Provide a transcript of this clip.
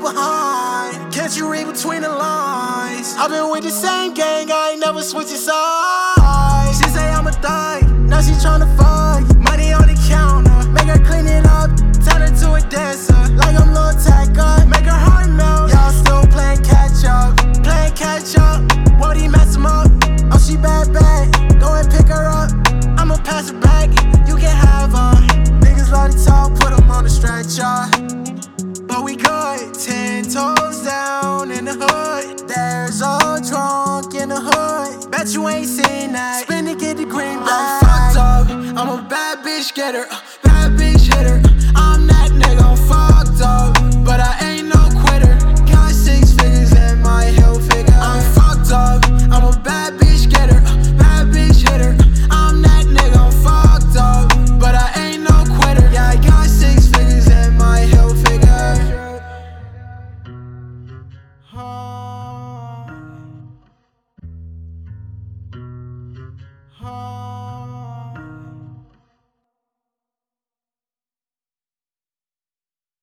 behind. Can't you read between the lines? I've been with the same gang, I ain't never switching sides. She say I'm a thug, now she tryna fuck. Money on the counter, make her clean it up, turn her to a dancer, like I'm Lil Tecca. Make her heart melt, y'all still playing catch up. Playing catch up, won't he mess him up? Oh, she bad, go and pick her up. I'ma pass her back, you can have her. Niggas love to talk, put them on the stretcher. But we good, 10 toes down in the hood. There's a drunk in the hood. Bet you ain't seen that. Spin to get the green bag. I'm fucked up, I'm a bad bitch getter.